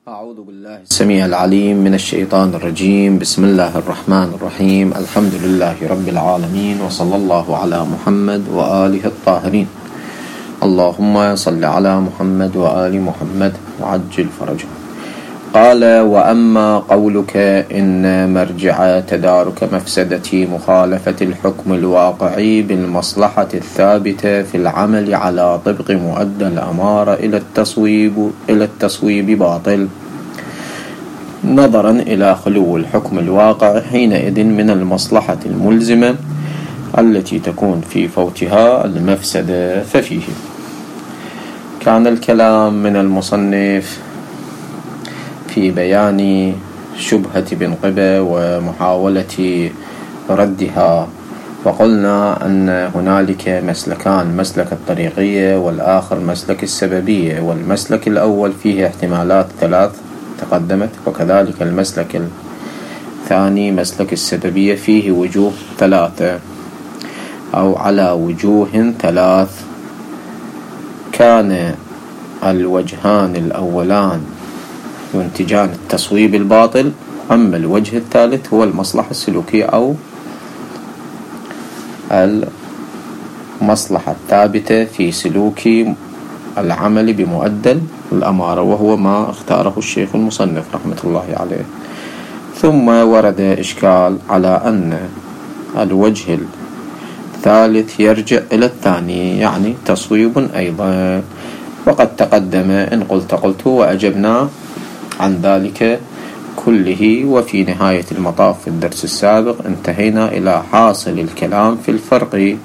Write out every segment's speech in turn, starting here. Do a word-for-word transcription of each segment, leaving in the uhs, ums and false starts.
أعوذ بالله السميع العليم من الشيطان الرجيم. بسم الله الرحمن الرحيم. الحمد لله رب العالمين، وصلى الله على محمد وآله الطاهرين. اللهم صل على محمد وآل محمد وعجل فرجهم. قال: وأما قولك إن مرجع تدارك مفسدة مخالفة الحكم الواقعي بالمصلحة الثابتة في العمل على طبق مؤدى الأمارة إلى التصويب إلى التصويب باطل، نظرا إلى خلو الحكم الواقع حينئذ من المصلحة الملزمة التي تكون في فوتها المفسدة. ففيه كان الكلام من المصنف في بيان شبهة ابن قبة ومحاولة ردها، وقلنا أن هنالك مسلكان: مسلك الطريقية والآخر مسلك السببية، والمسلك الأول فيه احتمالات ثلاث تقدمت، وكذلك المسلك الثاني مسلك السببية فيه وجوه ثلاثة أو على وجوه ثلاث. كان الوجهان الأولان ينتجان التصويب الباطل، أما الوجه الثالث هو المصلحة السلوكية أو المصلحة الثابتة في سلوك العمل بمؤدى الأمارة، وهو ما اختاره الشيخ المصنف رحمة الله عليه. ثم ورد إشكال على أن الوجه الثالث يرجع إلى الثاني، يعني تصويب أيضا، وقد تقدم إن قلت قلت وأجبنا عن ذلك كله. وفي نهاية المطاف في الدرس السابق انتهينا إلى حاصل الكلام في الفرق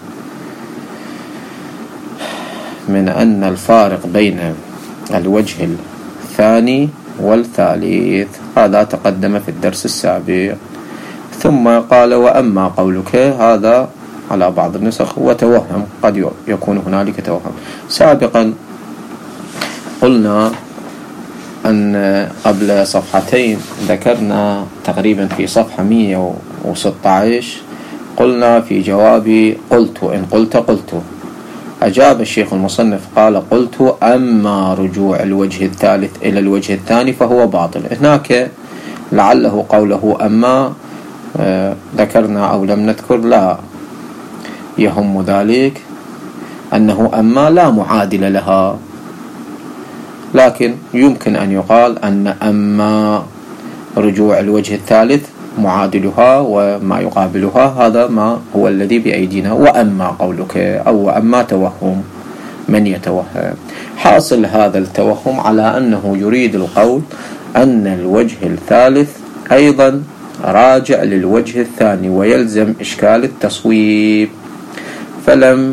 من أن الفارق بين الوجه الثاني والثالث، هذا تقدم في الدرس السابق. ثم قال: وأما قولك، هذا على بعض النسخ وتوهم، قد يكون هنالك توهم. سابقا قلنا أن قبل صفحتين ذكرنا تقريبا في صفحة مئة وستة عشر، قلنا في جوابي قلت إن قلت قلت، أجاب الشيخ المصنف قال: قلت أما رجوع الوجه الثالث إلى الوجه الثاني فهو باطل. هناك لعله قوله أما آه ذكرنا أو لم نذكر، لا يهم ذلك أنه أما لا معادل لها، لكن يمكن أن يقال أن أما رجوع الوجه الثالث معادلها وما يقابلها، هذا ما هو الذي بأيدينا. وأما قولك أو أما توهم، من يتوهم؟ حاصل هذا التوهم على أنه يريد القول أن الوجه الثالث أيضا راجع للوجه الثاني ويلزم إشكال التصويب، فلم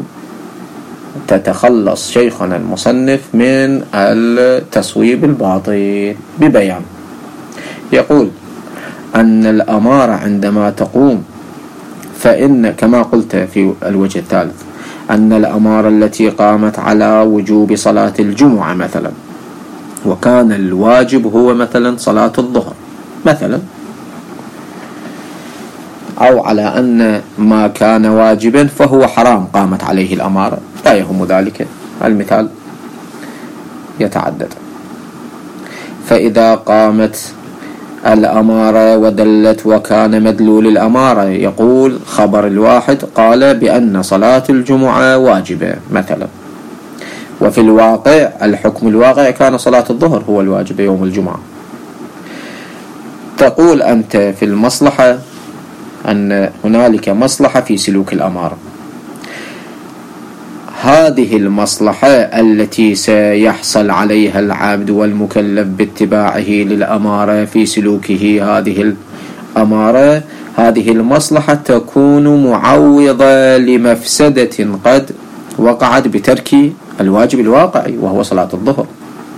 تتخلص شيخنا المصنف من التصويب الباطل ببيان. يقول أن الأمارة عندما تقوم، فإن كما قلت في الوجه الثالث أن الأمارة التي قامت على وجوب صلاة الجمعة مثلا، وكان الواجب هو مثلا صلاة الظهر مثلا، أو على أن ما كان واجبا فهو حرام قامت عليه الأمارة، لا يهم ذلك، المثال يتعدد. فإذا قامت الأمارة ودلت وكان مدلول الأمارة، يقول خبر الواحد قال بأن صلاة الجمعة واجبة مثلا، وفي الواقع الحكم الواقع كان صلاة الظهر هو الواجب يوم الجمعة. تقول أنت في المصلحة أن هنالك مصلحة في سلوك الأمارة، هذه المصلحة التي سيحصل عليها العبد والمكلف باتباعه للأمارة في سلوكه هذه الأمارة، هذه المصلحة تكون معوضة لمفسدة قد وقعت بترك الواجب الواقعي وهو صلاة الظهر.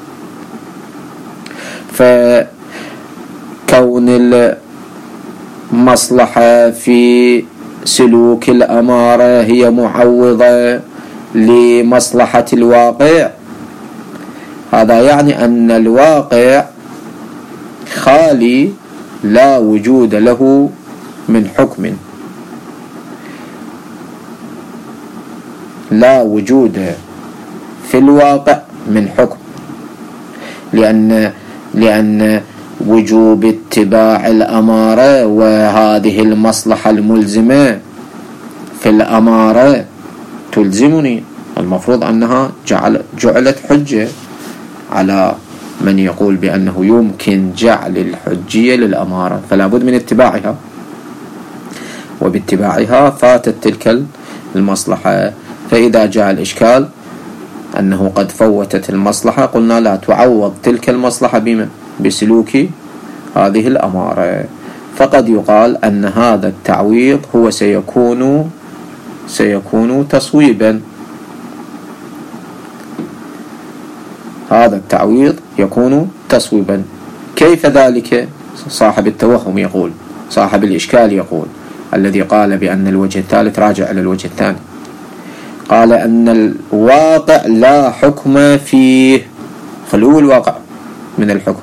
فكون المصلحة في سلوك الأمارة هي معوضة لمصلحة الواقع، هذا يعني أن الواقع خالي لا وجود له من حكم، لا وجود في الواقع من حكم، لأن لأن وجوب اتباع الأمارة وهذه المصلحة الملزمة في الأمارة تلزمني، المفروض أنها جعل جعلت حجة على من يقول بأنه يمكن جعل الحجية للأمارة، فلا بد من اتباعها، وباتباعها فاتت تلك المصلحة. فإذا جاء الإشكال أنه قد فوتت المصلحة، قلنا لا تعوض تلك المصلحة بما بسلوك هذه الأمارة. فقد يقال أن هذا التعويض هو سيكون سيكون تصويبا، هذا التعويض يكون تصويبا. كيف ذلك؟ صاحب التوهم يقول، صاحب الإشكال يقول، الذي قال بأن الوجه الثالث راجع إلى الوجه الثاني، قال أن الواقع لا حكم فيه، خلو الواقع من الحكم،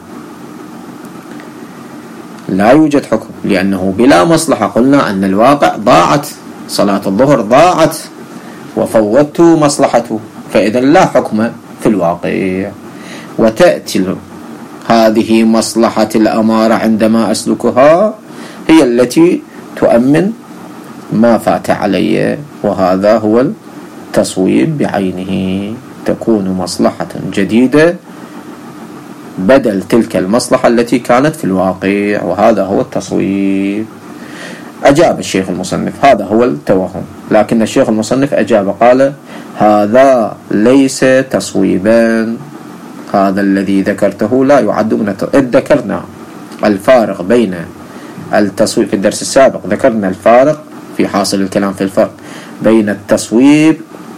لا يوجد حكم لأنه بلا مصلحة. قلنا أن الواقع ضاعت، صلاة الظهر ضاعت وفوتت مصلحته، فإذا لا حكم في الواقع. وتأتي هذه مصلحة الأمارة عندما أسلكها هي التي تؤمن ما فات علي، وهذا هو التصويب بعينه، تكون مصلحة جديدة بدل تلك المصلحة التي كانت في الواقع، وهذا هو التصويب. أجاب الشيخ المصنف هذا هو التوهم، لكن الشيخ المصنف أجاب قال هذا ليس تصويبا، هذا الذي ذكرته لا يعد من التصويب. إذ ذكرنا الفارق بين التصويب في الدرس السابق، ذكرنا الفارق في حاصل الكلام في الفرق بين التصويب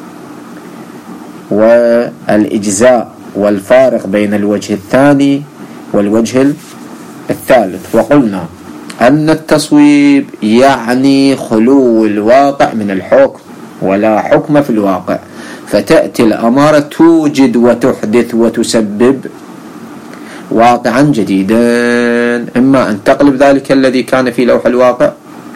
والإجزاء، والفارق بين الوجه الثاني والوجه الثالث، وقلنا أن التصويب يعني خلو الواقع من الحكم، ولا حكم في الواقع، فتأتي الأمارة توجد وتحدث وتسبب واقعا جديدا، إما أن تقلب ذلك الذي كان في لوح الواقع،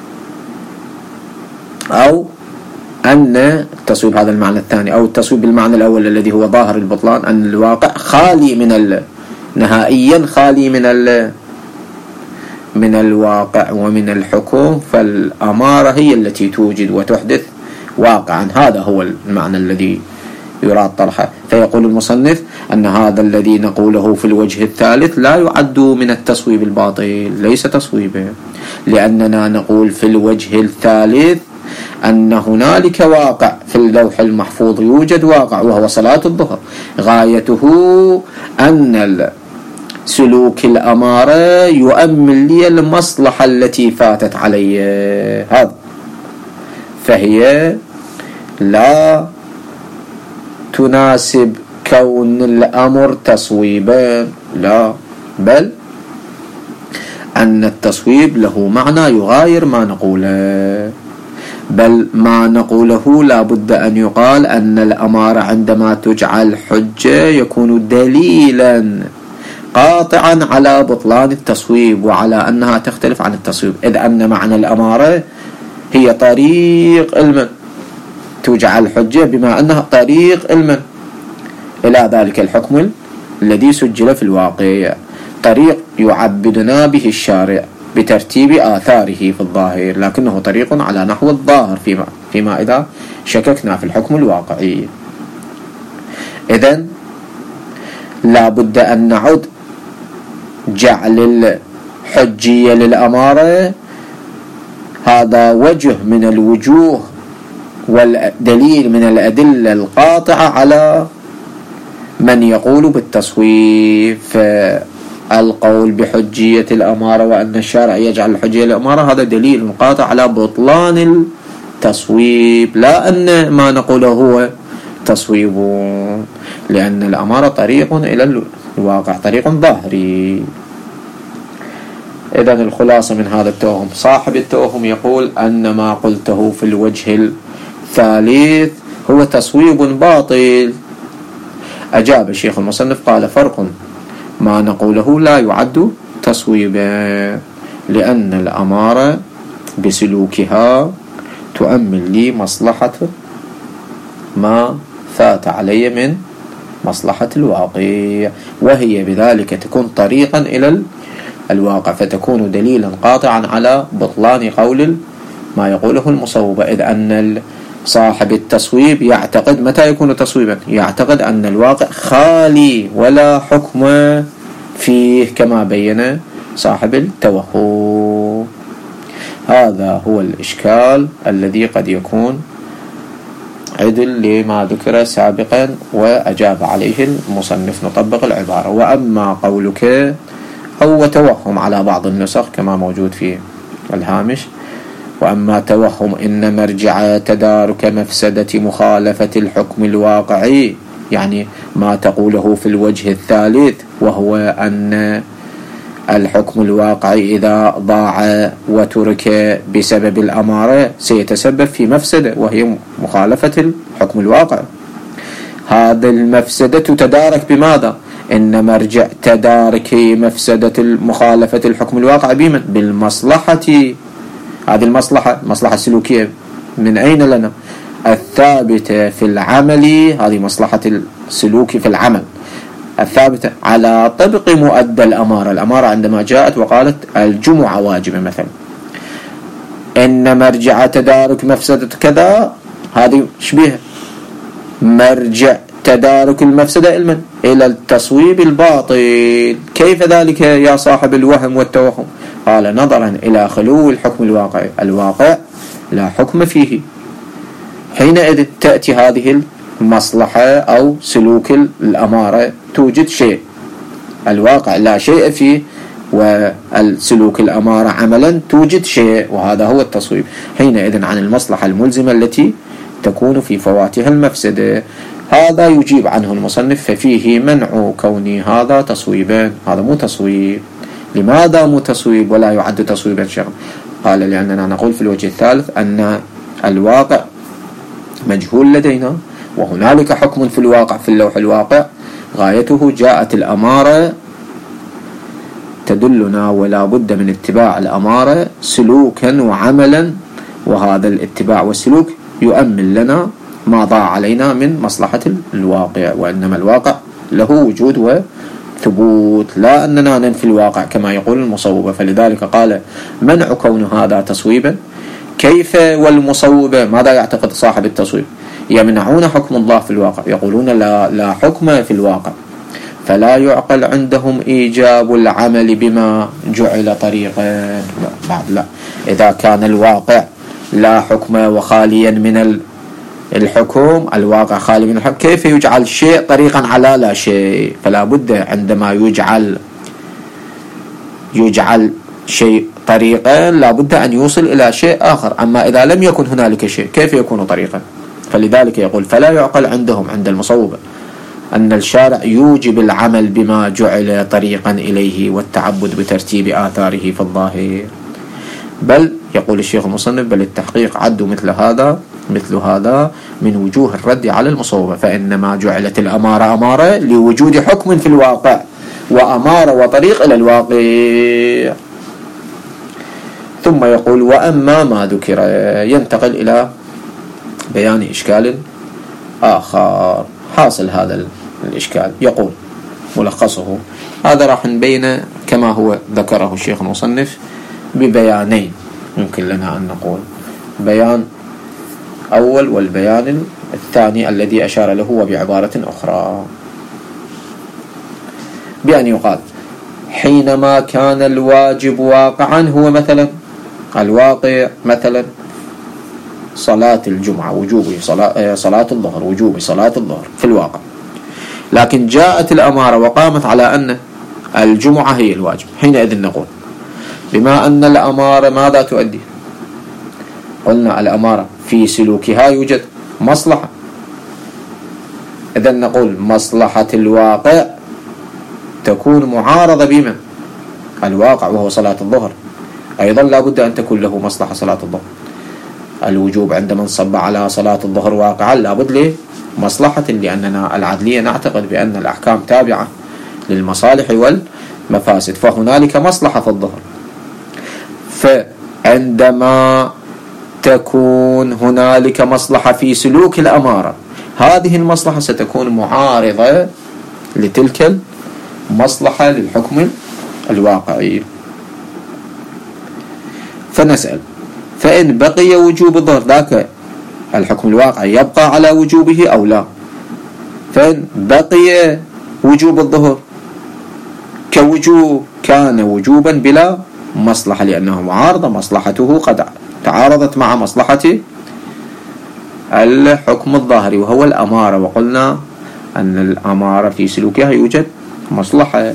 أو أن التصويب هذا المعنى الثاني، أو التصويب بالمعنى الأول الذي هو ظاهر البطلان، أن الواقع خالي من ال... نهائيا خالي من ال... من الواقع ومن الحكم، فالأمارة هي التي توجد وتحدث واقعا. هذا هو المعنى الذي يراد طرحه. فيقول المصنف أن هذا الذي نقوله في الوجه الثالث لا يعد من التصويب الباطل، ليس تصويبا، لأننا نقول في الوجه الثالث أن هنالك واقع في اللوح المحفوظ، يوجد واقع وهو صلاة الظهر، غايته أن سلوك الأمارة يؤمن لي المصلحة التي فاتت علي، هذا فهي لا تناسب كون الأمر تصويبا، لا، بل أن التصويب له معنى يغاير ما نقوله، بل ما نقوله لا بد أن يقال أن الأمارة عندما تجعل حجة يكون دليلا قاطعا على بطلان التصويب وعلى أنها تختلف عن التصويب، إذ أن معنى الأمارة هي طريق علما، تجعل حجة بما أنها طريق علما إلى ذلك الحكم الذي سجل في الواقع، طريق يعبدنا به الشارع بترتيب آثاره في الظاهر، لكنه طريق على نحو الظاهر فيما, فيما إذا شككنا في الحكم الواقعي. إذن لا بد أن نعد جعل الحجية للأمارة هذا وجه من الوجوه والدليل من الأدلة القاطعة على من يقول بالتصويب. فالقول بحجية الأمارة وأن الشارع يجعل الحجية للأمارة هذا دليل قاطع على بطلان التصويب، لا أن ما نقوله هو تصويب، لأن الأمارة طريق إلى الواقع، طريق ظاهري. إذن الخلاصة من هذا التوهم، صاحب التوهم يقول أن ما قلته في الوجه الثالث هو تصويب باطل. أجاب الشيخ المصنف قال فرق، ما نقوله لا يعد تصويبا، لأن الأمارة بسلوكها تؤمن لي مصلحة ما فات علي من مصلحة الواقع، وهي بذلك تكون طريقا إلى الواقع، فتكون دليلا قاطعا على بطلان قول ما يقوله المصوبة، إذ أن صاحب التصويب يعتقد متى يكون تصويبا؟ يعتقد أن الواقع خالي ولا حكم فيه كما بين صاحب التوهم. هذا هو الإشكال الذي قد يكون عدل لما ذكر سابقا وأجاب عليه المصنف. نطبق العبارة: وأما قولك أو توهم على بعض النسخ كما موجود في الهامش: وأما توهم إن مرجع تدارك مفسدة مخالفة الحكم الواقعي، يعني ما تقوله في الوجه الثالث، وهو أن الحكم الواقعي إذا ضاع وترك بسبب الأمارة سيتسبب في مفسدة وهي مخالفة الحكم الواقع. هذا المفسدة تدارك بماذا؟ إن مرجع تدارك مفسدة مخالفة الحكم الواقع بمن؟ بالمصلحة. هذه المصلحة مصلحة سلوكية من أين لنا؟ الثابتة في العمل، هذه مصلحة السلوك في العمل الثابتة على طبق مؤدى الأمارة. الأمارة عندما جاءت وقالت الجمعة واجبة مثلا، إن مرجع تدارك مفسدة كذا، هذه شبيه مرجع تدارك المفسدة المن؟ إلى التصويب الباطل. كيف ذلك يا صاحب الوهم والتوهم؟ قال: نظرا إلى خلو الحكم الواقعي، الواقع لا حكم فيه، حينئذ تأتي هذه المصلحة أو سلوك الأمارة توجد شيء، الواقع لا شيء فيه، والسلوك الأمارة عملا توجد شيء، وهذا هو التصويب. حينئذ عن المصلحة الملزمة التي تكون في فواتها المفسدة. هذا يجيب عنه المصنف: ففيه منع كون هذا تصويبا. هذا مو تصويب. لماذا مو تصويب ولا يعد تصويبا شرعا؟ قال: لأننا نقول في الوجه الثالث أن الواقع مجهول لدينا، وهنالك حكم في الواقع في اللوح الواقع غايته جاءت الأمارة تدلنا، ولا بد من اتباع الأمارة سلوكا وعملا، وهذا الاتباع والسلوك يؤمن لنا ما ضاع علينا من مصلحة الواقع، وإنما الواقع له وجود وثبوت، لا أننا ننفي الواقع كما يقول المصوبة. فلذلك قال: منع كون هذا تصويبا. كيف والمصوبة ماذا يعتقد صاحب التصويب؟ يمنعون حكم الله في الواقع، يقولون لا, لا حكم في الواقع، فلا يعقل عندهم إيجاب العمل بما جعل طريقا. لا بعد لا، إذا كان الواقع لا حكم وخاليا من الحكم، الواقع خالي من الحكم، كيف يجعل شيء طريقا على لا شيء؟ فلا بد عندما يجعل يجعل شيء طريقا لا بد أن يوصل إلى شيء آخر. أما إذا لم يكن هنالك شيء كيف يكون طريقا؟ فلذلك يقول: فلا يعقل عندهم عند المصوبة أن الشارع يوجب العمل بما جعل طريقا إليه والتعبد بترتيب آثاره في الظاهر، بل يقول الشيخ المصنف: بل التحقيق عد مثل هذا مثل هذا من وجوه الرد على المصوبة، فإنما جعلت الأمارة أمارة لوجود حكم في الواقع، وأمارة وطريق إلى الواقع. ثم يقول: وأما ما ذكر، ينتقل إلى بيان إشكال آخر حاصل هذا الإشكال. يقول ملخصه، هذا راح نبين كما هو ذكره الشيخ المصنف ببيانين يمكن لنا أن نقول: بيان أول والبيان الثاني الذي أشار له وبعبارة أخرى، بأن يقال: حينما كان الواجب واقعا، هو مثلا الواقع مثلا صلاة الجمعة وجوبي، صلاة, صلاة الظهر وجوبي، صلاة الظهر في الواقع، لكن جاءت الأمارة وقامت على أن الجمعة هي الواجب. حينئذ نقول: بما أن الأمارة ماذا تؤدي؟ قلنا الأمارة في سلوكها يوجد مصلحة، إذن نقول مصلحة الواقع تكون معارضة بمن؟ الواقع، وهو صلاة الظهر. أيضا لا بد أن تكون له مصلحة صلاة الظهر. الوجوب عندما نصب على صلاة الظهر واقعا لا بد له مصلحة، لأننا العدلية نعتقد بأن الأحكام تابعة للمصالح والمفاسد، فهنالك مصلحة في الظهر. فعندما تكون هنالك مصلحة في سلوك الأمارة، هذه المصلحة ستكون معارضة لتلك المصلحة للحكم الواقعي. فنسأل: فإن بقي وجوب الظهر، ذاك الحكم الواقعي يبقى على وجوبه أو لا؟ فإن بقي وجوب الظهر كوجوب كان وجوبا بلا مصلحة، لأنه معارضة، مصلحته قد تعارضت مع مصلحة الحكم الظاهري وهو الأمارة، وقلنا أن الأمارة في سلوكها يوجد مصلحة.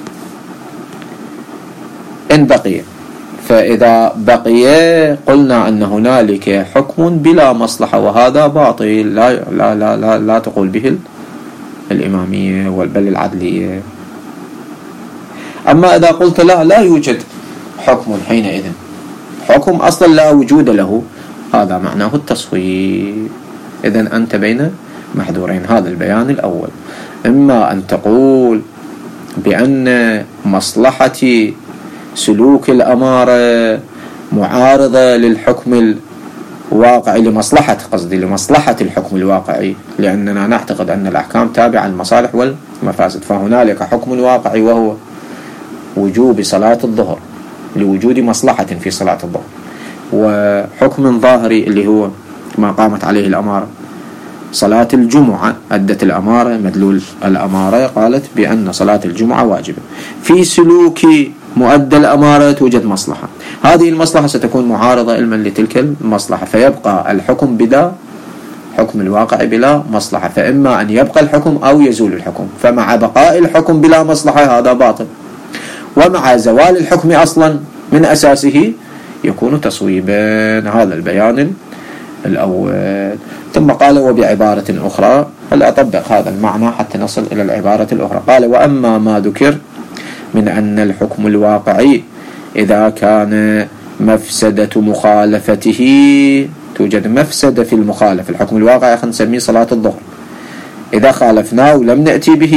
إن بقي، فإذا بقي قلنا أن هنالك حكم بلا مصلحة، وهذا باطل، لا لا لا لا, لا تقول به الإمامية بل العدلية. أما إذا قلت لا لا يوجد حكم حينئذ، حكم أصلا لا وجود له، هذا معناه التصويب. إذن أنت بين محذورين. هذا البيان الأول: إما أن تقول بأن مصلحة سلوك الأمارة معارضة للحكم الواقعي، لمصلحة قصدي لمصلحة الحكم الواقعي، لأننا نعتقد أن الأحكام تابعة للمصالح والمفاسد، فهنالك حكم واقعي وهو وجوب صلاة الظهر لوجود مصلحة في صلاة الظهر، وحكم ظاهري اللي هو ما قامت عليه الأمارة. صلاة الجمعة أدت الأمارة، مدلول الأمارة قالت بأن صلاة الجمعة واجبة. في سلوك مؤدى الأمارة توجد مصلحة، هذه المصلحة ستكون معارضة علما لتلك المصلحة، فيبقى الحكم بلا حكم الواقع بلا مصلحة، فإما أن يبقى الحكم أو يزول الحكم. فمع بقاء الحكم بلا مصلحة هذا باطل، ومع زوال الحكم أصلا من أساسه يكون تصويبا. هذا البيان الأول. ثم قال: وبعبارة أخرى، هل أطبق هذا المعنى حتى نصل إلى العبارة الأخرى. قال: وأما ما ذكر من أن الحكم الواقعي إذا كان مفسدة مخالفته، توجد مفسدة في المخالف، الحكم الواقعي خلينا نسميه صلاة الظهر، إذا خالفناه ولم نأتي به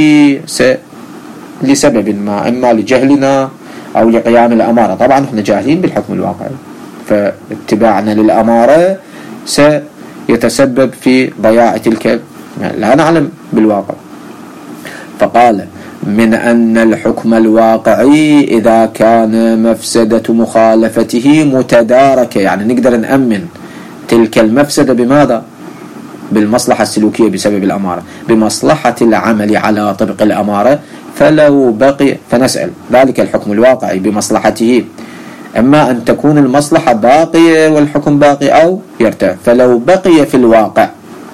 لسبب ما، إما لجهلنا أو لقيام الأمارة. طبعا احنا جاهلين بالحكم الواقعي، فاتباعنا للأمارة سيتسبب في ضياع تلك، يعني لا نعلم بالواقع. فقال: من أن الحكم الواقعي إذا كان مفسدة مخالفته متداركة، يعني نقدر نأمن تلك المفسدة بماذا؟ بالمصلحة السلوكية بسبب الأمارة، بمصلحة العمل على طبق الأمارة. فلو بقي، فنسأل: ذلك الحكم الواقعي بمصلحته أما أن تكون المصلحة باقية والحكم باقي أو يرتفع. فلو بقي في الواقع،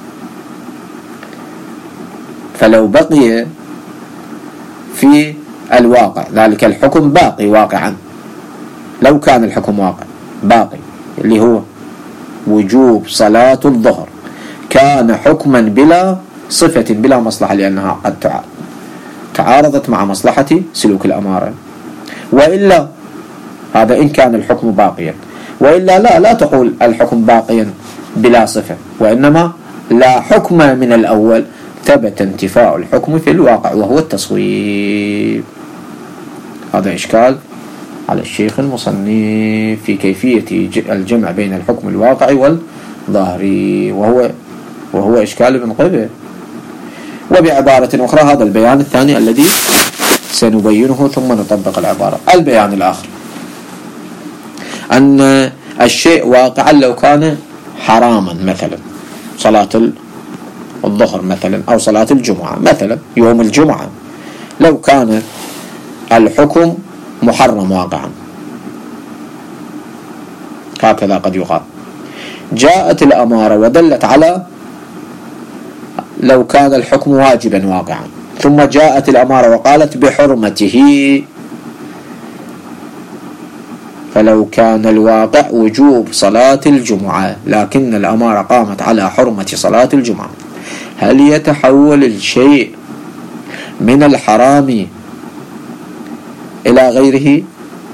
فلو بقي في الواقع ذلك الحكم باقي واقعا، لو كان الحكم واقع باقي اللي هو وجوب صلاة الظهر، كان حكما بلا صفة بلا مصلحة، لأنها قد تعارضت مع مصلحة سلوك الأمارة. وإلا هذا إن كان الحكم باقيا، وإلا لا لا تقول الحكم باقيا بلا صفة، وإنما لا حكم من الأول، ثبت انتفاء الحكم في الواقع وهو التصويب. هذا إشكال على الشيخ المصنف في كيفية الجمع بين الحكم الواقعي والظاهري، وهو وهو إشكال ابن قبه. وبعبارة أخرى، هذا البيان الثاني الذي سنبينه ثم نطبق العبارة. البيان الآخر أن الشيء واقعا لو كان حراما، مثلا صلاة الظهر مثلا، أو صلاة الجمعة مثلا، يوم الجمعة لو كان الحكم محرم واقعا، هكذا قد يقال. جاءت الأمارة ودلت على لو كان الحكم واجبا واقعا، ثم جاءت الأمارة وقالت بحرمته. فلو كان الواقع وجوب صلاة الجمعة لكن الأمارة قامت على حرمة صلاة الجمعة، هل يتحول الشيء من الحرام إلى غيره؟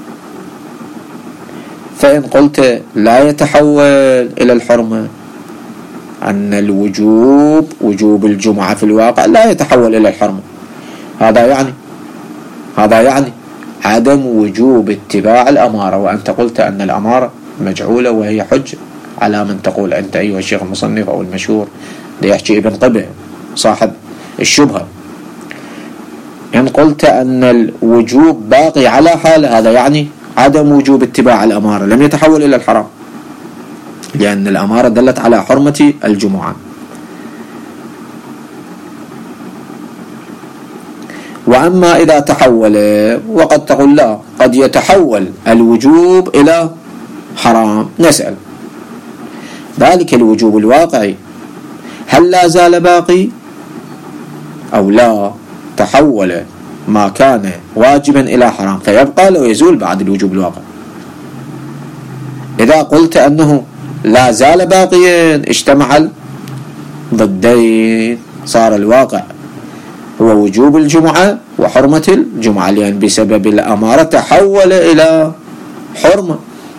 فإن قلت لا يتحول إلى الحرمة، أن الوجوب وجوب الجمعة في الواقع لا يتحول إلى الحرمة، هذا يعني هذا يعني عدم وجوب اتباع الأمارة. وأنت قلت أن الأمارة مجعولة، وهي حج على من تقول أنت أيها الشيخ المصنف أو المشهور يحكي ابن قبة صاحب الشبهة. إن قلت أن الوجوب باقي على حاله هذا يعني عدم وجوب اتباع الأمارة، لم يتحول إلى الحرام، لأن الأمارة دلت على حرمة الجمعة. وأما إذا تحول، وقد تقول لا، قد يتحول الوجوب إلى حرام، نسأل ذلك الوجوب الواقعي هل لا زال باقي أو لا تحول ما كان واجبا إلى حرام فيبقى لو يزول بعد الوجوب الواقع؟ إذا قلت أنه لا زال باقيا اجتمع ضدين، صار الواقع هو وجوب الجمعة وحرمة الجمعة، لأن بسبب الأمارة تحول إلى حرمة.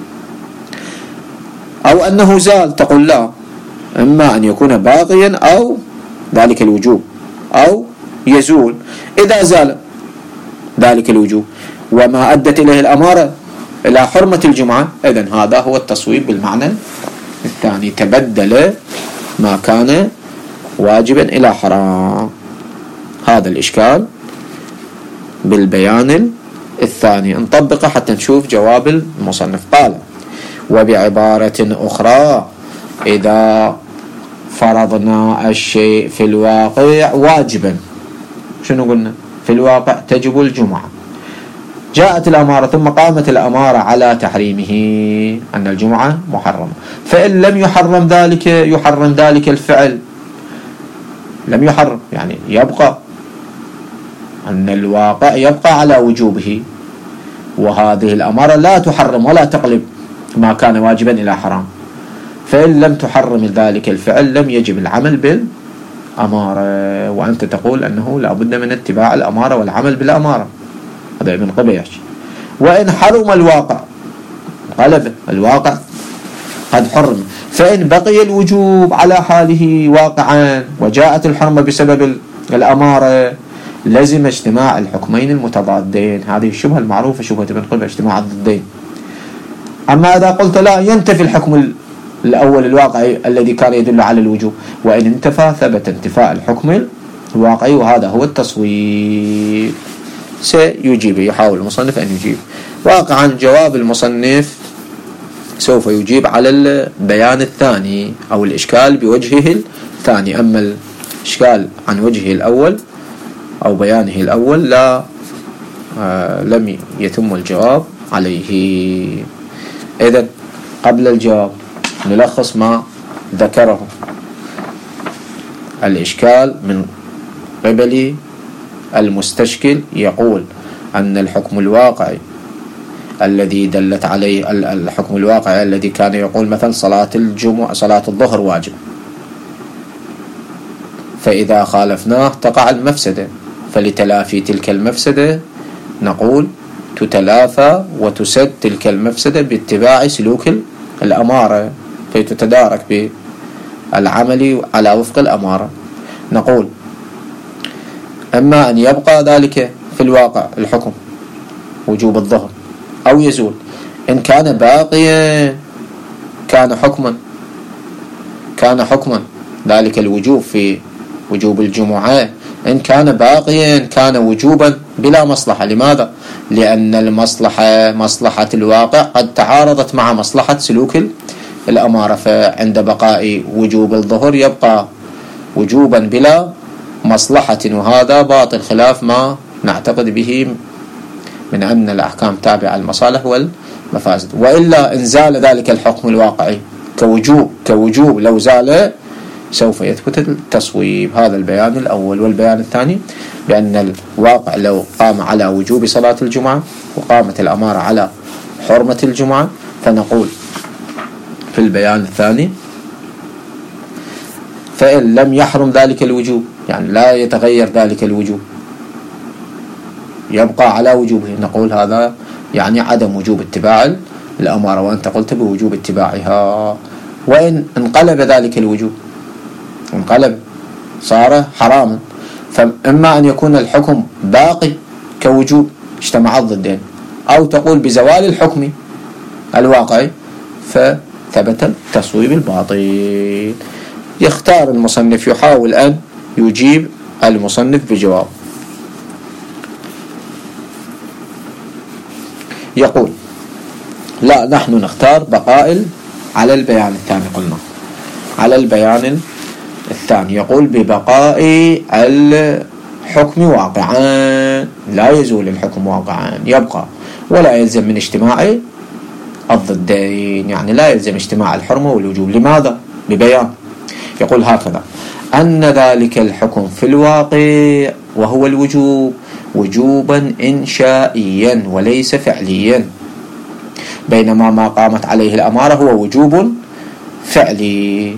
أو أنه زال، تقول لا، إما أن يكون باقيا أو ذلك الوجوب أو يزول. إذا زال ذلك الوجوب وما أدت إليه الأمارة إلى حرمة الجمعة، إذن هذا هو التصويب بالمعنى الثاني، تبدل ما كان واجبا إلى حرام. هذا الإشكال بالبيان الثاني، نطبقه حتى نشوف جواب المصنف. قال: وبعبارة أخرى إذا فرضنا الشيء في الواقع واجبا، شنو قلنا؟ في الواقع تجب الجمعة، جاءت الأمارة ثم قامت الأمارة على تحريمه، أن الجمعة محرمة، فإن لم يحرم ذلك يحرم ذلك الفعل، لم يحرم يعني يبقى، أن الواقع يبقى على وجوبه، وهذه الأمارة لا تحرم ولا تقلب ما كان واجبا إلى حرام، فإن لم تحرم ذلك الفعل لم يجب العمل بالأمارة، وأنت تقول أنه لا بد من اتباع الأمارة والعمل بالأمارة، هذا ابن قبة يحكي. وإن حرم الواقع، غلب الواقع قد حرم، فإن بقي الوجوب على حاله واقعا وجاءت الحرمة بسبب الأمارة لزم اجتماع الحكمين المتضادين. هذه الشبهة المعروفة، شبهة ابن قبة، اجتماع الضدين. أما إذا قلت لا، ينتفي الحكم الأول الواقعي الذي كان يدل على الوجوب، وإن انتفى ثبت انتفاء الحكم الواقعي، وهذا هو التصويب. سيجيب، يحاول المصنف أن يجيب. واقعا جواب المصنف سوف يجيب على البيان الثاني أو الإشكال بوجهه الثاني، أما الإشكال عن وجهه الأول أو بيانه الأول لا آه لم يتم الجواب عليه. إذن قبل الجواب نلخص ما ذكره الإشكال من قبل المستشكل. يقول أن الحكم الواقعي الذي دلت عليه الحكم الواقعي الذي كان يقول مثلا صلاة الجمعة صلاة الظهر واجب، فإذا خالفناه تقع المفسدة، فلتلافي تلك المفسدة نقول تتلافى وتسد تلك المفسدة باتباع سلوك الأمارة، فتتدارك بالعمل على وفق الأمارة. نقول أما أن يبقى ذلك في الواقع الحكم وجوب الظهر أو يزول، إن كان باقيا كان حكما كان حكما ذلك الوجوب في وجوب الجمعة، إن كان باقيا كان وجوبا بلا مصلحة. لماذا؟ لأن المصلحة مصلحة الواقع قد تعارضت مع مصلحة سلوك الأمارة، فعند بقاء وجوب الظهر يبقى وجوبا بلا مصلحة، وهذا باطل خلاف ما نعتقد به من أن الأحكام تابعة المصالح والمفاسد. وإلا إن زال ذلك الحكم الواقعي كوجوب كوجوب لو زال سوف يثبت التصويب. هذا البيان الأول. والبيان الثاني بأن الواقع لو قام على وجوب صلاة الجمعة وقامت الأمارة على حرمة الجمعة، فنقول في البيان الثاني فإن لم يحرم ذلك الوجوب، يعني لا يتغير ذلك الوجوب يبقى على وجوبه، نقول هذا يعني عدم وجوب اتباع الأمارة، وأنت قلت بوجوب اتباعها. وإن انقلب ذلك الوجوب، انقلب صار حراما، فإما أن يكون الحكم باقي كوجوب اجتمع الضدين، أو تقول بزوال الحكم الواقعي فثبت التصويب الباطل. يختار المصنف، يحاول أن يجيب المصنف بجواب. يقول لا، نحن نختار بقاء على البيان الثاني. قلنا على البيان الثاني. يقول ببقاء الحكم واقعا، لا يزول الحكم واقعا، يبقى، ولا يلزم من اجتماع الضدين، يعني لا يلزم اجتماع الحرمة والوجوب. لماذا؟ ببيان. يقول هكذا: أن ذلك الحكم في الواقع وهو الوجوب وجوبا إنشائيا وليس فعليا، بينما ما قامت عليه الأمارة هو وجوب فعلي.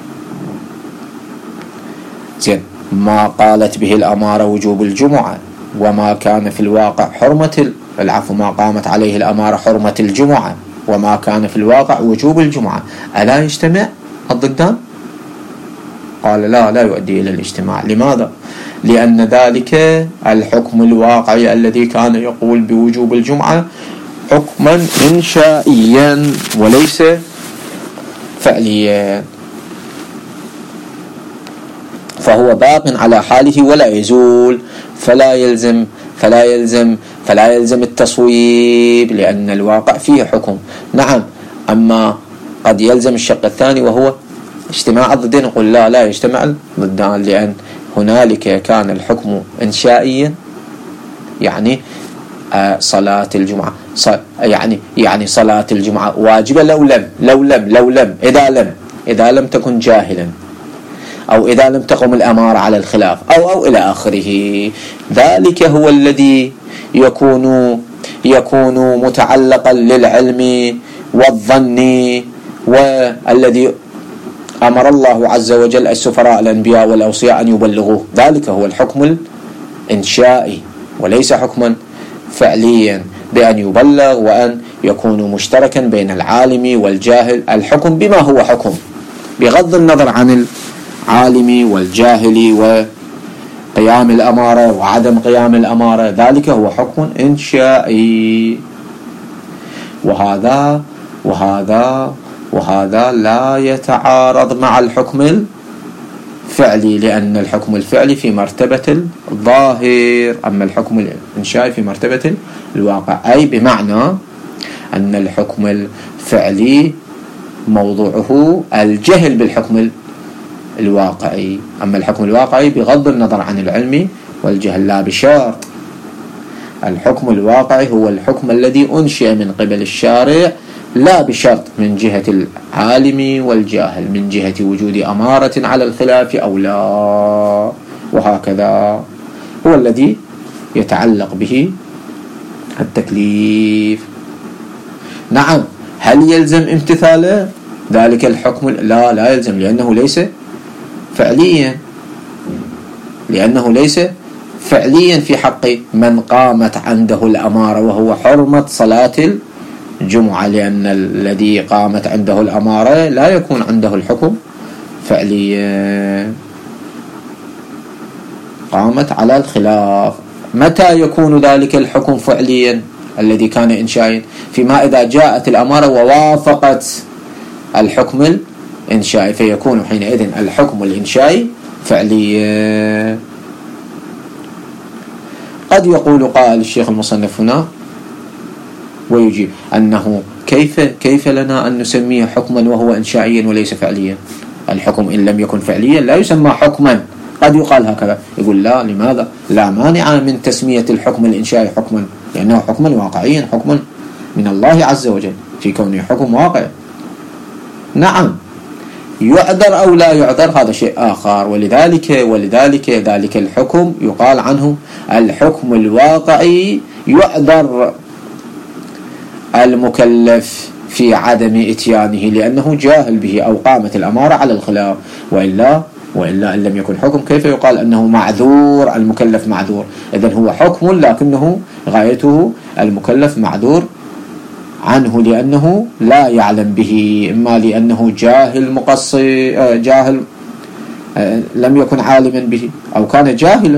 زين، ما قالت به الأمارة وجوب الجمعة، وما كان في الواقع حرمة العفو ما قامت عليه الأمارة حرمة الجمعة، وما كان في الواقع وجوب الجمعة، ألا يجتمع الضدان؟ قال لا، لا يؤدي إلى الاجتماع. لماذا؟ لأن ذلك الحكم الواقعي الذي كان يقول بوجوب الجمعة حكما إنشائيا وليس فعليا، فهو باق على حاله ولا يزول، فلا يلزم فلا يلزم فلا يلزم التصويب، لأن الواقع فيه حكم. نعم، أما قد يلزم الشق الثاني وهو اجتماع الضدين. نقول لا، لا يجتمع الضدان، لأن هنالك كان الحكم إنشائيا، يعني صلاة الجمعة يعني يعني صلاة الجمعة واجبة لو لم لو لم لو لم إذا لم إذا لم تكن جاهلا، أو إذا لم تقم الأمارة على الخلاف، أو أو إلى آخره. ذلك هو الذي يكون يكون متعلقا للعلم والظن، والذي أمر الله عز وجل السفراء الأنبياء والأوصياء أن يبلغوه. ذلك هو الحكم الإنشائي، وليس حكما فعليا بأن يبلغ وأن يكون مشتركا بين العالم والجاهل. الحكم بما هو حكم، بغض النظر عن العالم والجاهل وقيام الأمارة وعدم قيام الأمارة، ذلك هو حكم إنشائي. وهذا وهذا وهذا لا يتعارض مع الحكم الفعلي، لأن الحكم الفعلي في مرتبة الظاهر، أما الحكم الإنشائي في مرتبة الواقع، أي بمعنى أن الحكم الفعلي موضوعه الجهل بالحكم الواقعي، أما الحكم الواقعي بغض النظر عن العلم والجهل، لا بشرط. الحكم الواقعي هو الحكم الذي أنشئ من قبل الشارع، لا بشرط من جهة العالم والجاهل، من جهة وجود أمارة على الخلاف أو لا. وهكذا هو الذي يتعلق به التكليف. نعم، هل يلزم امتثال ذلك الحكم؟ لا، لا يلزم، لأنه ليس فعليا لأنه ليس فعليا في حق من قامت عنده الأمارة، وهو حرمة صلاة الجمعة، لأن الذي قامت عنده الأمارة لا يكون عنده الحكم فعليا، قامت على الخلاف. متى يكون ذلك الحكم فعليا الذي كان إنشائيا؟ فيما إذا جاءت الأمارة ووافقت الحكم الإنشائي، فيكون حينئذ الحكم الإنشائي فعليا. قد يقول قائل الشيخ المصنف هنا ويجيب أنه كيف كيف لنا أن نسميه حكما وهو إنشائيا وليس فعليا؟ الحكم إن لم يكن فعليا لا يسمى حكما. قد يقال هكذا، يقول لا، لماذا؟ لا مانع من تسمية الحكم الإنشائي حكما، لأنه حكما واقعيا، حكما من الله عز وجل في كونه حكم واقع. نعم، يعذر أو لا يعذر هذا شيء آخر. ولذلك ولذلك ذلك الحكم يقال عنه الحكم الواقعي، يعذر المكلف في عدم إتيانه لأنه جاهل به أو قامت الأمارة على الخلاف. وإلا وإلا إن لم يكن حكم كيف يقال أنه معذور؟ المكلف معذور. إذن هو حكم لكنه غايته المكلف معذور عنه، لأنه لا يعلم به، إما لأنه جاهل مقصر، جاهل لم يكن عالما به، أو كان جاهلا،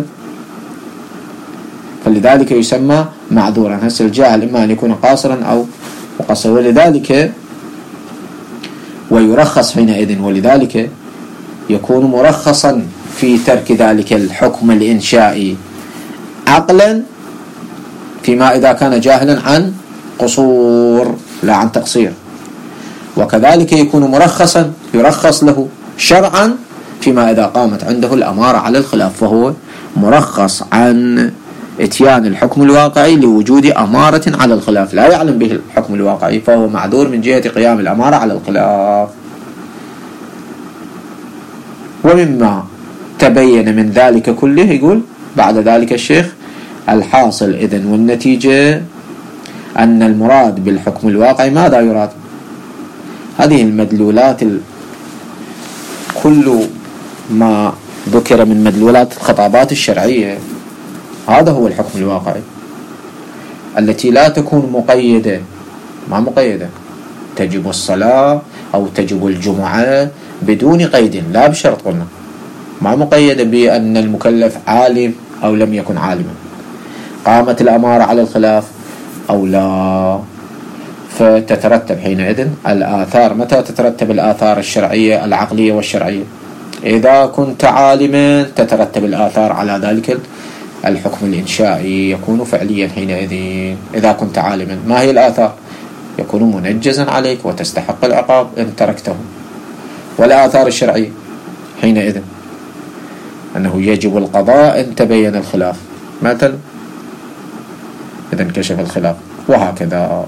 فلذلك يسمى معذورا. هسه الجاهل إما أن يكون قاصرا أو مقصرا، ولذلك ويرخص حينئذ. ولذلك يكون مرخصا في ترك ذلك الحكم الإنشائي عقلا، فيما إذا كان جاهلا عن قصور لا عن تقصير. وكذلك يكون مرخصا يرخص له شرعا فيما إذا قامت عنده الأمارة على الخلاف، فهو مرخص عن اتيان الحكم الواقعي لوجود أمارة على الخلاف لا يعلم به الحكم الواقعي، فهو معذور من جهة قيام الأمارة على الخلاف. ومما تبين من ذلك كله يقول بعد ذلك الشيخ: الحاصل إذن والنتيجة أن المراد بالحكم الواقعي ماذا يراد؟ هذه المدلولات ال... كل ما ذكر من مدلولات الخطابات الشرعية هذا هو الحكم الواقعي، التي لا تكون مقيدة، ما مقيدة، تجب الصلاة أو تجب الجمعة بدون قيد، لا بشرط، قلنا ما مقيدة بأن المكلف عالم أو لم يكن عالما، قامت الأمارة على الخلاف أو لا، فتترتب حينئذ الآثار. متى تترتب الآثار الشرعية العقلية والشرعية؟ إذا كنت عالما تترتب الآثار على ذلك الحكم الإنشائي، يكون فعليا حينئذ إذا كنت عالما. ما هي الآثار؟ يكون منجزا عليك وتستحق العقاب إن تركته. والآثار الشرعية حينئذ أنه يجب القضاء إن تبين الخلاف، مثلا إذا انكشف الخلاف، وهكذا.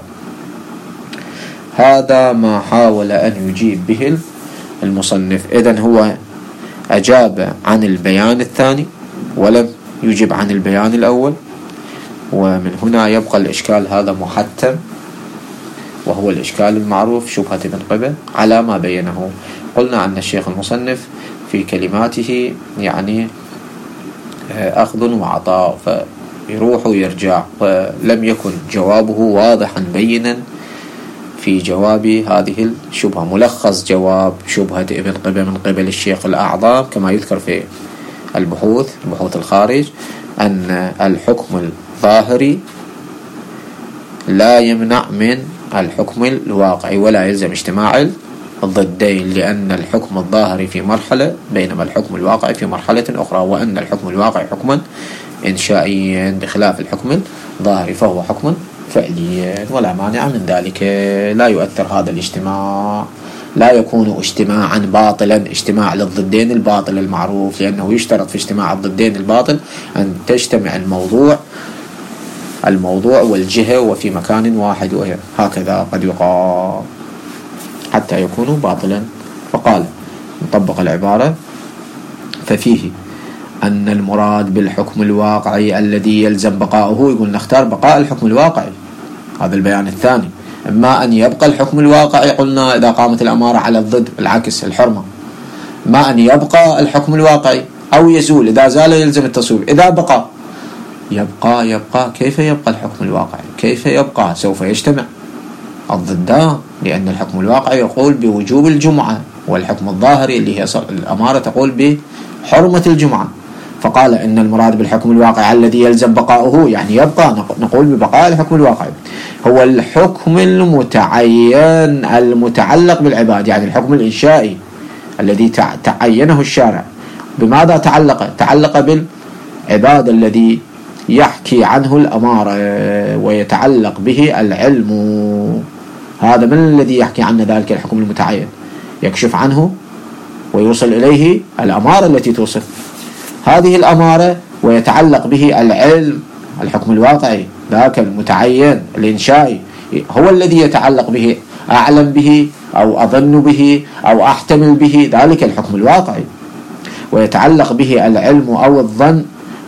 هذا ما حاول أن يجيب به المصنف. إذن هو أجاب عن البيان الثاني ولم يجب عن البيان الأول، ومن هنا يبقى الإشكال هذا محتم، وهو الإشكال المعروف شبهة ابن قبة على ما بينه. قلنا أن الشيخ المصنف في كلماته يعني أخذ وعطاء، فيروح ويرجع، ولم يكن جوابه واضحا بينا في جواب هذه الشبهة. ملخص جواب شبهة ابن قبة من قبل الشيخ الأعظم كما يذكر في البحوث بحوث الخارج أن الحكم الظاهري لا يمنع من الحكم الواقعي ولا يلزم اجتماع الضدين، لأن الحكم الظاهري في مرحلة بينما الحكم الواقعي في مرحلة أخرى، وأن الحكم الواقعي حكما إنشائيا بخلاف الحكم الظاهري فهو حكم فعليا، ولا مانع من ذلك. لا يؤثر هذا الاجتماع، لا يكون اجتماعا باطلا، اجتماع للضدين الباطل المعروف، لأنه يشترط في اجتماع الضدين الباطل أن تجتمع الموضوع الموضوع والجهة وفي مكان واحد، وهكذا قد يقال حتى يكونوا باطلا. فقال نطبق العبارة: ففيه أن المراد بالحكم الواقعي الذي يلزم بقاؤه، يقول نختار بقاء الحكم الواقعي، هذا البيان الثاني. إما أن يبقى الحكم الواقعي، قلنا إذا قامت الأمارة على الضد العكس الحرمة، ما أن يبقى الحكم الواقعي أو يزول، إذا زال يلزم التصويب، إذا بقى يبقى يبقى كيف يبقى الحكم الواقعي؟ كيف يبقى؟ سوف يجتمع الضدان، لأن الحكم الواقعي يقول بوجوب الجمعة، والحكم الظاهري اللي هي الأمارة تقول بحرمة الجمعة. فقال إن المراد بالحكم الواقعي الذي يلزم بقاؤه، يعني يبقى، نقول ببقاء الحكم الواقعي، هو الحكم المتعين المتعلق بالعباد، يعني الحكم الإنشائي الذي تعينه الشارع. بماذا تعلق؟ تعلق بالعباد الذي يحكي عنه الأمارة ويتعلق به العلم. هذا من الذي يحكي عنه ذلك الحكم المتعين؟ يكشف عنه ويوصل إليه الأمارة التي توصف هذه الأمارة، ويتعلق به العلم، الحكم الواقعي ذاك المتعين الإنشائي هو الذي يتعلق به، أعلم به أو أظن به أو أحتمل به، ذلك الحكم الواقعي. ويتعلق به العلم أو الظن،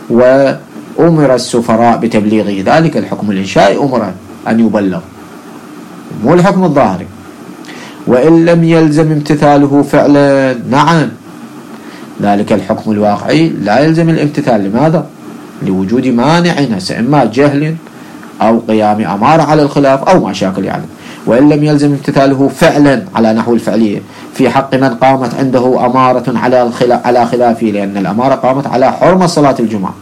وأمر السفراء بتبليغه، ذلك الحكم الإنشائي أمر أن يبلغ، مو الحكم الظاهري. وإن لم يلزم امتثاله فعلا، نعم، ذلك الحكم الواقعي لا يلزم الامتثال. لماذا؟ لوجود مانع، إما جهل أو قيام أمارة على الخلاف أو مشاكل يعني. وإن لم يلزم امتثاله فعلا على نحو الفعلية في حق من قامت عنده أمارة على على خلافه، لأن الأمارة قامت على حرمة صلاة الجمعة.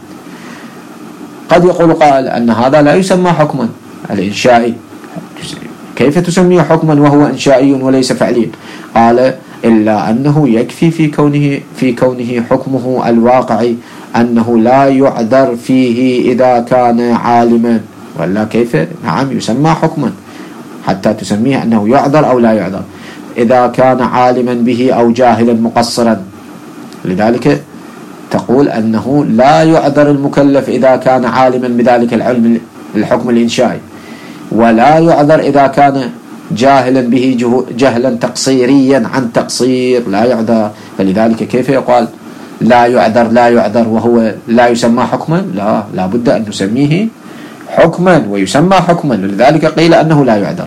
قد يقول قائل أن هذا لا يسمى حكما الإنشائي، كيف تسميه حكما وهو إنشائي وليس فعليا؟ قال إلا أنه يكفي في كونه في كونه حكمه الواقعي أنه لا يعذر فيه إذا كان عالما، ولا كيف؟ نعم يسمى حكما حتى تسميه أنه يعذر أو لا يعذر إذا كان عالما به أو جاهلا مقصرا. لذلك تقول أنه لا يعذر المكلف إذا كان عالما بذلك العلم الحكم الإنشائي، ولا يعذر إذا كان جاهلا به جهلا تقصيريا عن تقصير، لا يعذر. فلذلك كيف يقال لا يعذر لا يعذر وهو لا يسمى حكما؟ لا، لا بد أن نسميه حكما ويسمى حكما، ولذلك قيل أنه لا يعذر.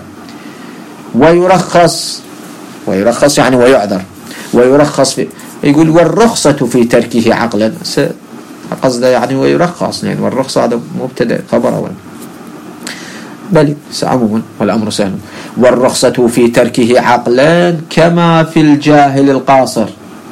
ويرخص، ويرخص يعني ويعذر، ويرخص في، يقول والرخصة في تركه عقلا، قصده يعني ويرخص، يعني والرخصة هذا مبتدأ خبر أول، بل عموما والأمر سهل. والرخصة في تركه عقلا كما في الجاهل القاصر،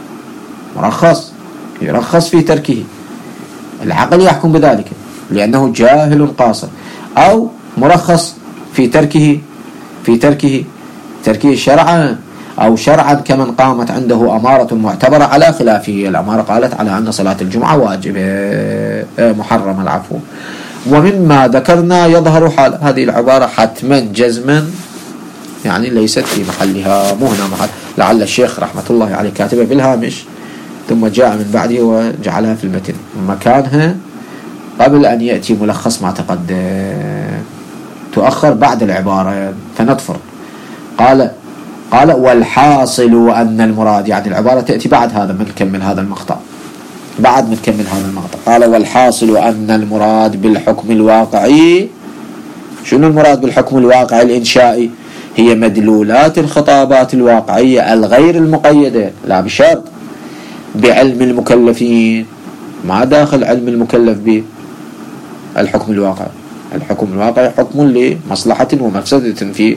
مرخص يرخص في تركه، العقل يحكم بذلك لأنه جاهل قاصر، أو مرخص في تركه في تركه تركه شرعا أو شرعا كمن قامت عنده أمارة معتبرة على خلافه. الأمارة قالت على أن صلاة الجمعة واجبة محرم العفو. ومما ذكرنا يظهر حال هذه العبارة حتما جزما يعني ليست في محلها، مو هنا محل، لعل الشيخ رحمة الله عليه كاتبه بالهامش ثم جاء من بعده وجعلها في المتن مكانها قبل أن يأتي ملخص ما تقدم، تؤخر بعد العبارة فنطفر. قال قال والحاصل أن المراد، يعني العبارة تأتي بعد هذا من نكمل هذا المقطع، بعد ما نكمل هذا المقطع. قال والحاصل أن المراد بالحكم الواقعي، شنو المراد بالحكم الواقعي الإنشائي؟ هي مدلولات الخطابات الواقعية الغير المقيدة، لا بشرط بعلم المكلفين، ما داخل علم المكلف به الحكم الواقعي. الحكم الواقعي حكم لمصلحة ومفسدة في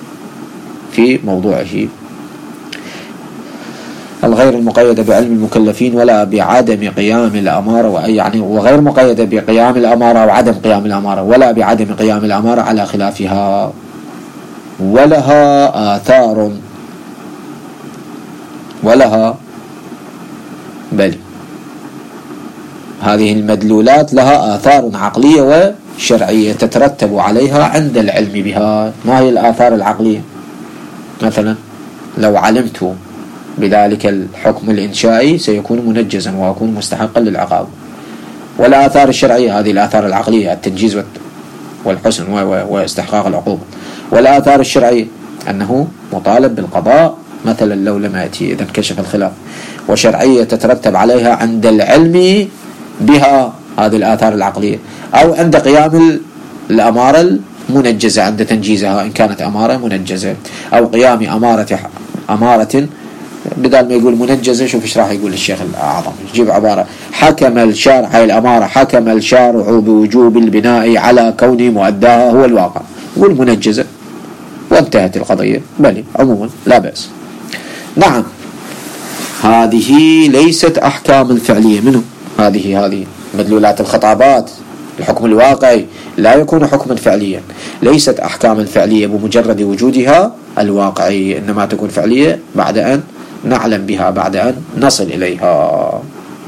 في موضوعه، الغير المقيدة بعلم المكلفين ولا بعدم قيام الأمارة، يعني وغير مقيدة بقيام الأمارة وعدم قيام الأمارة، ولا بعدم قيام الأمارة على خلافها، ولها آثار ولها بل هذه المدلولات لها آثار عقلية وشرعية تترتب عليها عند العلم بها. ما هي الآثار العقلية؟ مثلا لو علمت بذلك الحكم الإنشائي سيكون منجزا وأكون مستحقا للعقاب. والآثار الشرعية هذه الآثار العقلية التنجيز والحسن واستحقاق العقوبة. والآثار الشرعية أنه مطالب بالقضاء مثلا لو لم يأتي إذا انكشف الخلاف، وشرعية تترتب عليها عند العلم بها هذه الآثار العقلية، أو عند قيام الأمارة المنجزة عند تنجيزها إن كانت أمارة منجزة، أو قيام أمارة أمارة بدل ما يقول منجزة، شوف ايش راح يقول الشيخ الأعظم، يجيب عبارة حكم الشارع، هاي الأمارة حكم الشارع بوجوب البناء على كون مؤداها هو الواقع، يقول منجزة وانتهت القضية، بل عموما لا بأس. نعم هذه ليست أحكام فعلية منه، هذه هذه مدلولات الخطابات، الحكم الواقعي لا يكون حكما فعليا، ليست أحكاما فعلية بمجرد وجودها الواقعي، إنما تكون فعلية بعد أن نعلم بها، بعد أن نصل إليها.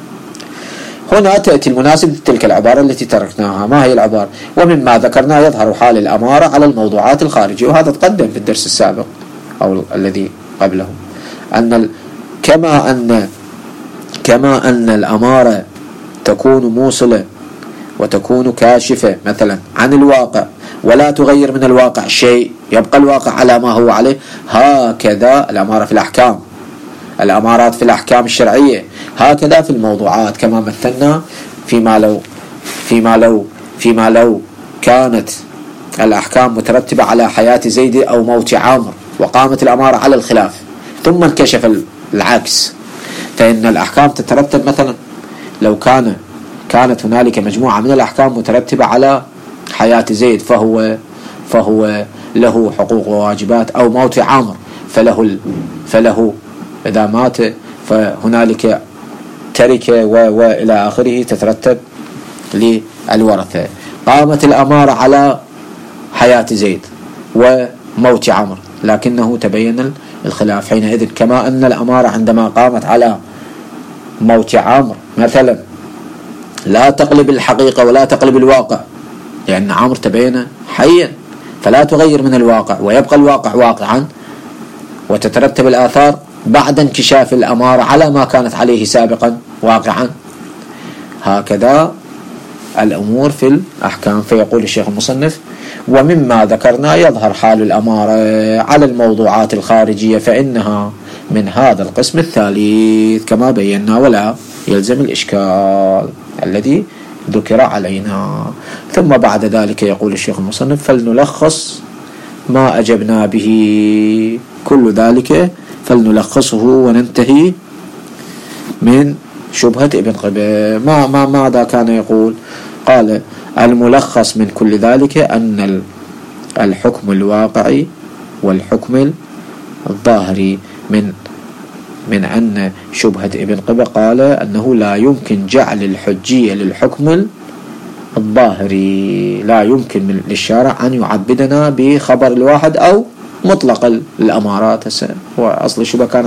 هنا تأتي المناسب تلك العبارة التي تركناها. ما هي العبارة؟ ومما ذكرنا يظهر حال الأمارة على الموضوعات الخارجية، وهذا تقدم في الدرس السابق أو الذي قبله، أن ال... كما أن كما أن الأمارة تكون موصلة وتكون كاشفة مثلا عن الواقع ولا تغير من الواقع شيء، يبقى الواقع على ما هو عليه، هكذا الأمارة في الأحكام، الأمارات في الأحكام الشرعية، هكذا في الموضوعات كما مثلنا فيما لو فيما لو فيما لو كانت الأحكام مترتبة على حياة زيد أو موت عامر وقامت الأمارة على الخلاف ثم انكشف العكس، فإن الأحكام تترتب مثلا لو كان كانت هنالك مجموعة من الأحكام مترتبة على حياة زيد فهو فهو له حقوق وواجبات، أو موت عامر فله فله إذا مات فهنالك تركة وإلى آخره تترتب للورثة. قامت الأمارة على حياة زيد وموت عمرو، لكنه تبين الخلاف حينئذ. كما أن الأمارة عندما قامت على موت عمرو مثلا لا تقلب الحقيقة ولا تقلب الواقع، لأن عمرو تبين حيا فلا تغير من الواقع، ويبقى الواقع واقعا، وتترتب الآثار بعد انكشاف الأمارة على ما كانت عليه سابقا واقعا. هكذا الأمور في الأحكام. فيقول الشيخ المصنف: ومما ذكرنا يظهر حال الأمارة على الموضوعات الخارجية فإنها من هذا القسم الثالث كما بينا، ولا يلزم الإشكال الذي ذكر علينا. ثم بعد ذلك يقول الشيخ المصنف: فلنلخص ما أجبنا به، كل ذلك فلنلخصه وننتهي من شبهة ابن قبيل. ما ما ماذا كان يقول؟ قال: الملخص من كل ذلك أن الحكم الواقعي والحكم الظاهري من من أن شبهة ابن قبيل قال أنه لا يمكن جعل الحجية للحكم الظاهري، لا يمكن من للشارع أن يعبدنا بخبر الواحد أو مطلق الأمارات. وأصل الشبهة كان